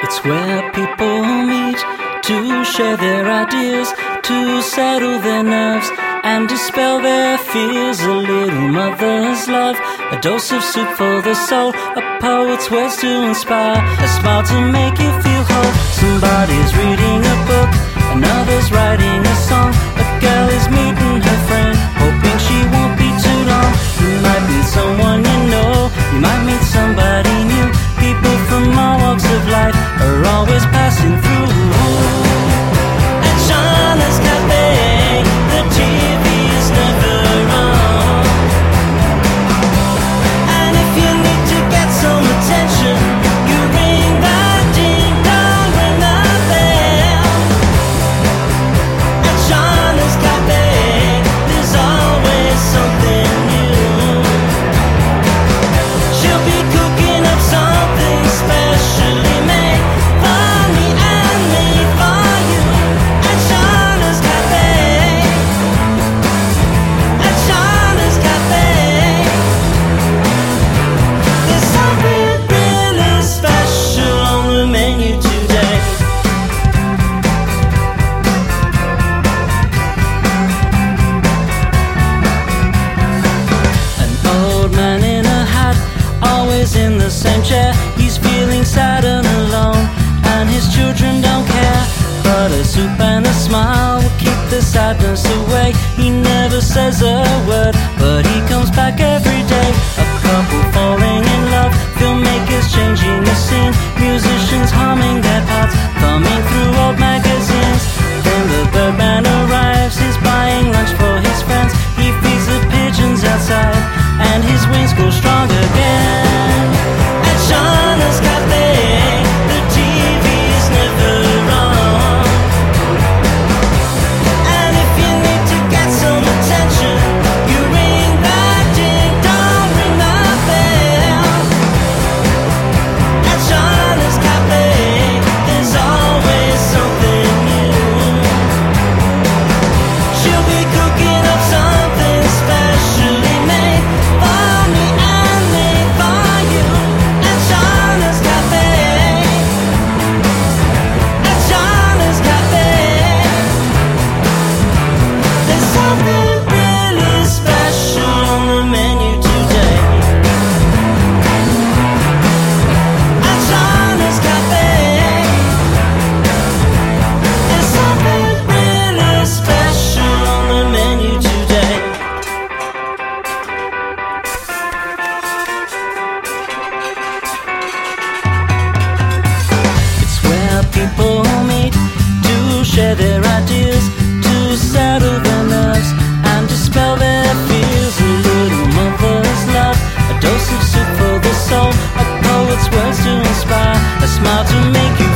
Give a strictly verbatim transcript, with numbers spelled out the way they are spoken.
It's where people meet to share their ideas, to settle their nerves and dispel their fears. A little mother's love, a dose of soup for the soul, a poet's words to inspire, a smile to make you feel whole. Somebody's reading a book, another's writing a song, a girl is meeting her friend, hoping she won't be too long. You might meet someone you know, you might meet somebody new. People from all walks of life are always passing through. At Shauna's Cafe, the T V is never on, and if you need to get some attention, you ring the ding dong, ring the bell. At Shauna's Cafe, there's always something new. She'll be cooking up something specially made for me and me, for you. At Shauna's Cafe, at Shauna's Cafe, there's something really special on the menu today. An old man in a hat, always in the same chair. He's feeling sad and alone, and his children don't care. But a soup and a smile will keep the sadness away. He never says a word, but he comes back every day. A couple falling in love, filmmakers changing the scene, musicians humming their parts, thumbing through old magazines. Then the Birdman arrives, he's buying lunch for his friends. He feeds the pigeons outside, and his wings grow strong again. At Shauna's Cafe, the T V is never on, and if you need to get some attention, you ring the ding dong, ring the bell. At Shauna's Cafe, there's always something new. She'll be cooking up something specially made for me and me, for you. At Shauna's Cafe, at Shauna's Cafe, there's something really special on the menu today. At Shauna's Cafe, there's something really special on the menu today. It's where people meet to share their ideas, to settle their nerves and dispel their fears. A little mother's love, a dose of soup for the soul, a poet's words to inspire, a smile to make you